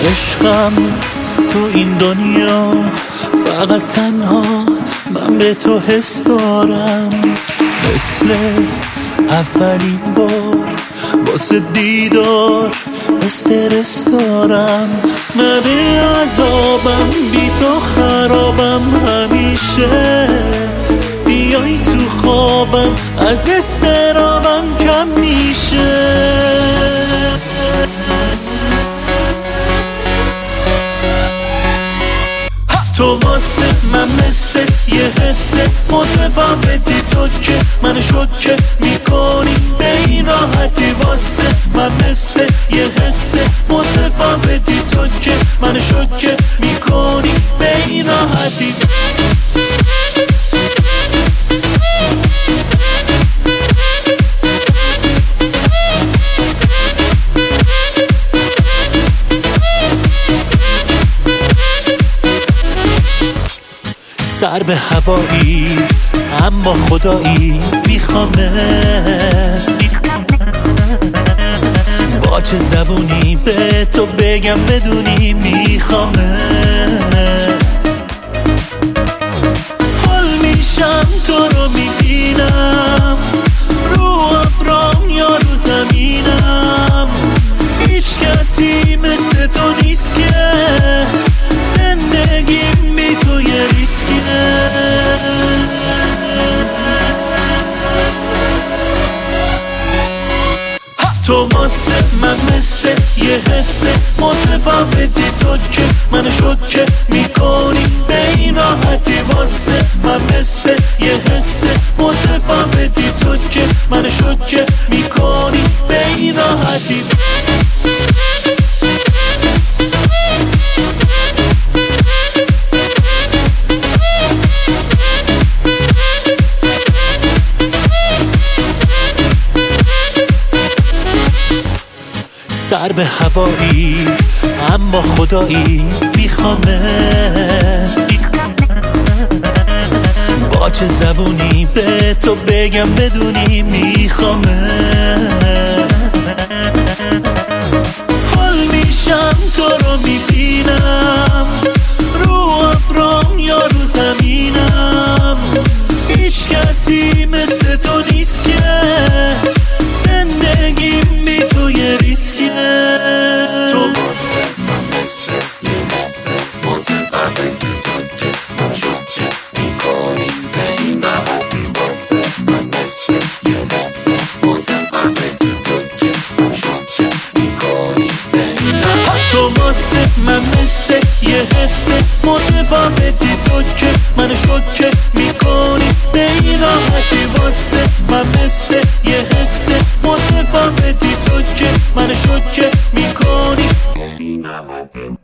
عشقم تو این دنیا فقط تنها من به تو حس دارم، مثل اولین بار واسه دیدار استرس دارم. من عذابم بی تو خرابم، همیشه بیای تو خوابم از استرابم کم میشه. تو واسه من مثل یه حسه متفاوتی، تو که من شوکه میکنی به این راحتی. واسه من مثل یه حسه متفاوتی، تو که من شوکه میکنی به این راحتی. سر به هوایی اما خدایی میخوامت، با چه زبونی به تو بگم بدونی میخوامت. حال میشم تو رو میبینم، رو ابرام یا رو زمینم، هیچ کسی مثل تو نیست که زندگیم بی تو یه ریسکیه. تو واسه من مثل یه حسه متفاوتی، تو که من شوکه میکنی به این راحتی. واسه من مثل یه حسه متفاوتی، تو که من شوکه میکنی به این راحتی. سر به هوایی اما خدایی میخوامت، با چه زبونی به تو بگم بدونی میخوامت. حال میشم تو رو میبینم، رو ابرام یا رو زمینم، هیچ کسی مثل تو نیست که زندگیم بی تو یه ریسکیه. تو واسه من مثل یه حسه متفاوتی، تو که من شوکه میکنی به این راحتی. واسه من مثل یه حسه متفاوتی، تو که من شوکه میکنی به این راحتی. تو واسه من مثل یه حسه متفاوتی، تو که من شوکه میکنی به این راحتی. واسه من مثل یه حسه متفاوتی، تو که من شوکه میکنی به این راحتی.